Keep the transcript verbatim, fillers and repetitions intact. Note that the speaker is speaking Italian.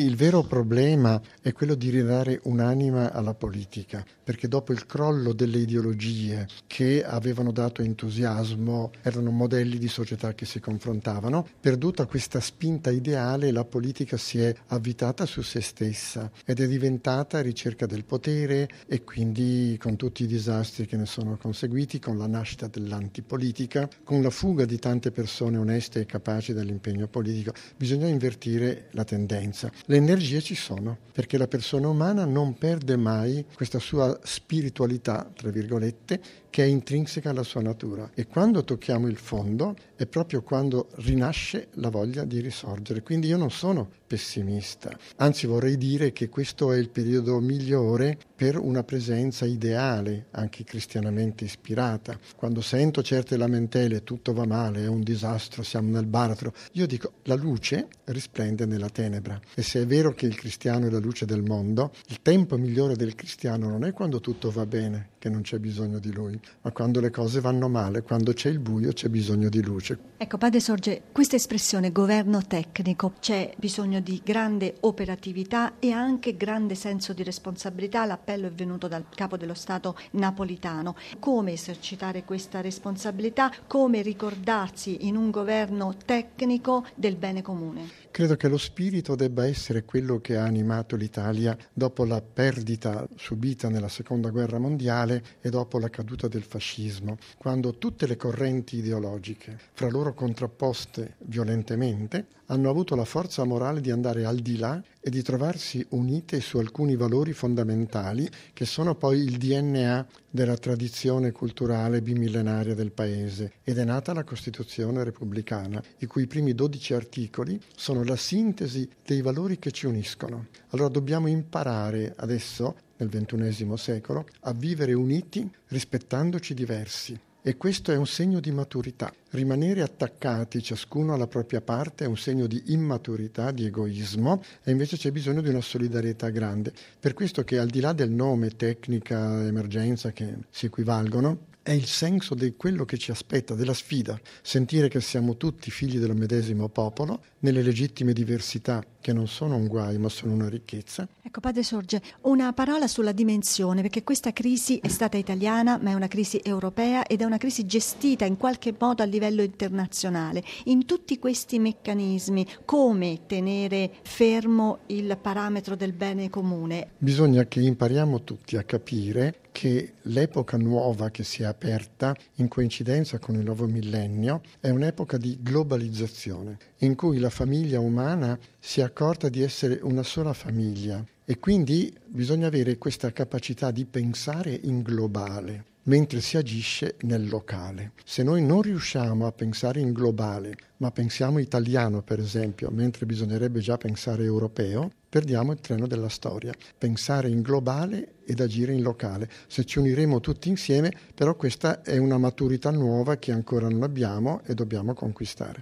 Il vero problema è quello di ridare un'anima alla politica, perché dopo il crollo delle ideologie che avevano dato entusiasmo, erano modelli di società che si confrontavano, perduta questa spinta ideale, la politica si è avvitata su se stessa ed è diventata ricerca del potere e quindi con tutti i disastri che ne sono conseguiti, con la nascita dell'antipolitica, con la fuga di tante persone oneste e capaci dell'impegno politico, bisogna invertire la tendenza. Le energie ci sono, perché la persona umana non perde mai questa sua spiritualità, tra virgolette, che è intrinseca alla sua natura. E quando tocchiamo il fondo è proprio quando rinasce la voglia di risorgere. Quindi io non sono pessimista, anzi vorrei dire che questo è il periodo migliore per una presenza ideale, anche cristianamente ispirata. Quando sento certe lamentele, tutto va male, è un disastro, siamo nel baratro, io dico la luce risplende nella tenebra. E se è vero che il cristiano è la luce del mondo, il tempo migliore del cristiano non è quando tutto va bene, che non c'è bisogno di lui, ma quando le cose vanno male, quando c'è il buio c'è bisogno di luce. Ecco, Padre Sorge, questa espressione governo tecnico, c'è bisogno di grande operatività e anche grande senso di responsabilità. L'appello è venuto dal capo dello Stato napolitano. Come esercitare questa responsabilità? Come ricordarsi in un governo tecnico del bene comune? Credo che lo spirito debba essere quello che ha animato l'Italia dopo la perdita subita nella Seconda Guerra Mondiale e dopo la caduta del fascismo, quando tutte le correnti ideologiche, fra loro contrapposte violentemente, hanno avuto la forza morale di andare al di là e di trovarsi unite su alcuni valori fondamentali che sono poi il D N A della tradizione culturale bimillenaria del Paese, ed è nata la Costituzione repubblicana, i cui primi dodici articoli sono la sintesi dei valori che ci uniscono. Allora dobbiamo imparare adesso, nel ventunesimo secolo, a vivere uniti rispettandoci diversi. E questo è un segno di maturità. Rimanere attaccati ciascuno alla propria parte è un segno di immaturità, di egoismo, e invece c'è bisogno di una solidarietà grande. Per questo che al di là del nome, tecnica, emergenza, che si equivalgono, è il senso di quello che ci aspetta, della sfida, sentire che siamo tutti figli dello medesimo popolo, nelle legittime diversità che non sono un guai ma sono una ricchezza. Ecco, Padre Sorge, una parola sulla dimensione, perché questa crisi è stata italiana ma è una crisi europea ed è una crisi gestita in qualche modo a livello internazionale. In tutti questi meccanismi come tenere fermo il parametro del bene comune? Bisogna che impariamo tutti a capire che l'epoca nuova che si è aperta in coincidenza con il nuovo millennio è un'epoca di globalizzazione, in cui la famiglia umana si è accorta di essere una sola famiglia e quindi bisogna avere questa capacità di pensare in globale mentre si agisce nel locale. Se noi non riusciamo a pensare in globale, ma pensiamo italiano per esempio, mentre bisognerebbe già pensare europeo, perdiamo il treno della storia. Pensare in globale ed agire in locale. Se ci uniremo tutti insieme, però questa è una maturità nuova che ancora non abbiamo e dobbiamo conquistare.